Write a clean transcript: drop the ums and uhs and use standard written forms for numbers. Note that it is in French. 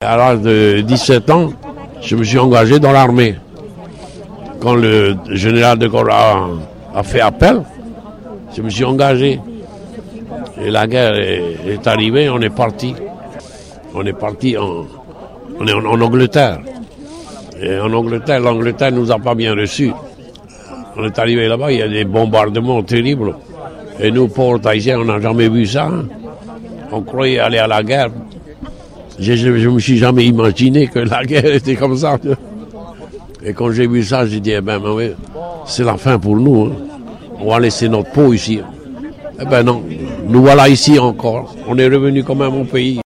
À l'âge de 17 ans, je me suis engagé dans l'armée. Quand le général de Gaulle a fait appel, je me suis engagé. Et la guerre est arrivée, on est parti. On est parti en Angleterre. Et en Angleterre, l'Angleterre nous a pas bien reçus. On est arrivé là-bas, il y a des bombardements terribles. Et nous, pauvres Haïtiens, on n'a jamais vu ça. Hein. On croyait aller à la guerre. Je me suis jamais imaginé que la guerre était comme ça. Et quand j'ai vu ça, j'ai dit, eh ben, c'est la fin pour nous. Hein. On va laisser notre peau ici. Eh ben non, nous voilà ici encore. On est revenu quand même au pays.